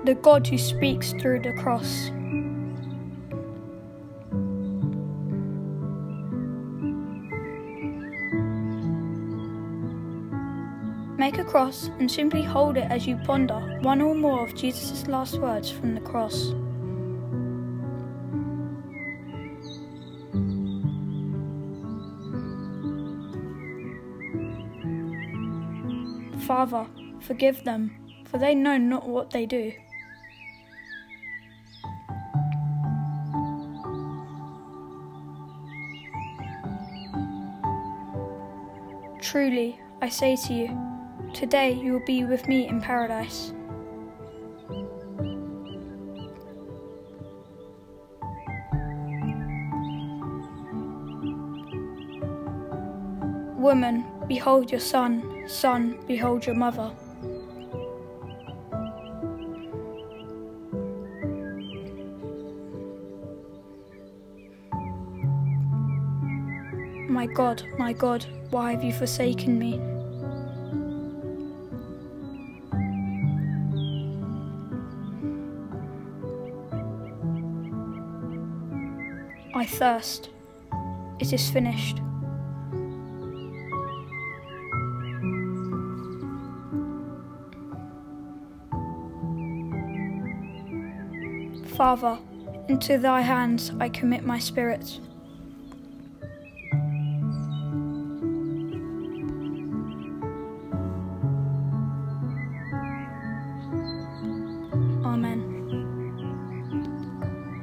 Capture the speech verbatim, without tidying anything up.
the God who speaks through the cross. Make a cross and simply hold it as you ponder one or more of Jesus' last words from the cross. Father, forgive them, for they know not what they do. Truly, I say to you, today you will be with me in paradise. Woman, behold your son. Son, behold your mother. My God, my God, why have you forsaken me? I thirst. It is finished. Father, into thy hands I commit my spirit.